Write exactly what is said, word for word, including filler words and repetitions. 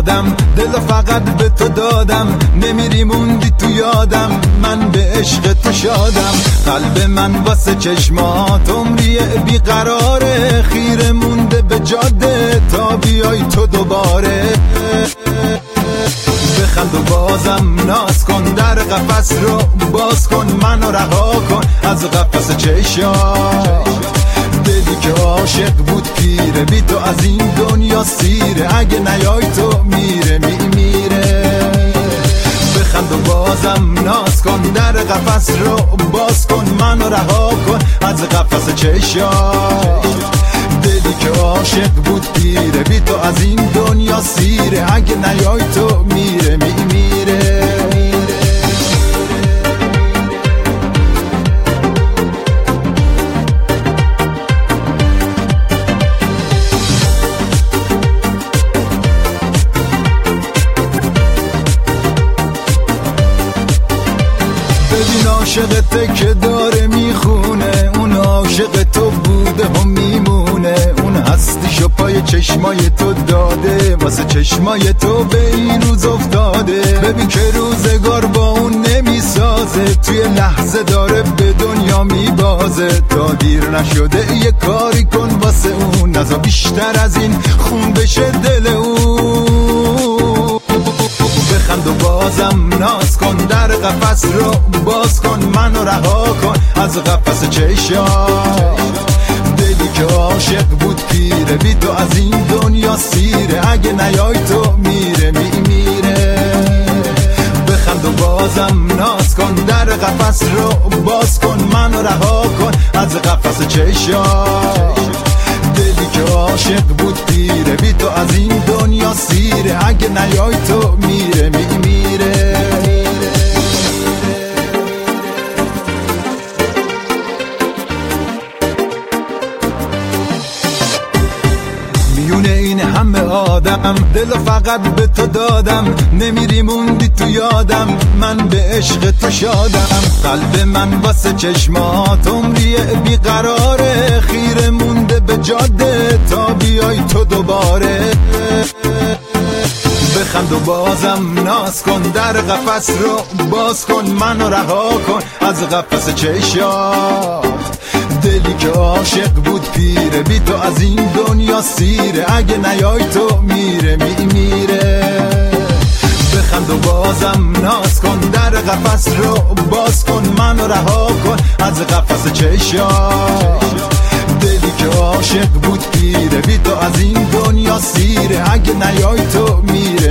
آدم، دلو فقط به تو دادم، نمیری موندی تو یادم، من به عشق تو شادم. قلب من واسه چشمات عمری بیقراره، خیره مونده به جاده تا بیای تو دوباره. بخند و بازم ناز کن، در قفس رو باز کن، منو رها کن از قفس چشات. دلی که عاشق بود پیره، بی تو از این دنیا سیره، اگه نیای تو میره می میره. بخند و بازم ناز کن، در قفس رو باز کن، منو رها کن از قفس چشات. دلی که عاشق بود پیره، بی تو از این دنیا سیره، اگه نیای تو میره می میره. ببین عاشقته که داره میخونه، اون عاشق تو بوده و میمونه، اون هستیشو پای چشمای تو داده، واسه چشمای تو به این روز افتاده. ببین که روزگار با اون نمیسازه، توی لحظه داره به دنیا میبازه. تا دیر نشده یه کاری کن واسه اون، نزا بیشتر از این خون بشه دل اون. بخند و بازم ناز کن، در قفس رو باز کن، منو رها کن از قفس چشات. دلی که عاشق بود پیره، بی تو از این دنیا سیره، اگه نیای تو میره می میره. بخند و بازم ناز کن، در قفس رو باز کن، منو رها کن از قفس چشات. دلی که عاشق بود پیره، بی تو از این دنیا سیره، اگه نیای تو میره می میره. میونه این همه آدم، دلو فقط به تو دادم، نمیری موندی تو یادم، من به عشق تو شادم. قلب من واسه چشمات عمری بیقراره، خیره مونده به جاده تا بیای تو دوباره. بخند و بازم ناز کن، در قفس رو باز کن، منو رها کن از قفس چشات. دلی که عاشق بود پیره، بی تو از این دنیا سیره، اگه نیای تو میره می میره. بخند و بازم ناز کن، در قفس رو باز کن، منو رها کن از قفس چشات. دلی که عاشق بود پیره، بی تو از این دنیا سیره، اگه نیای تو میره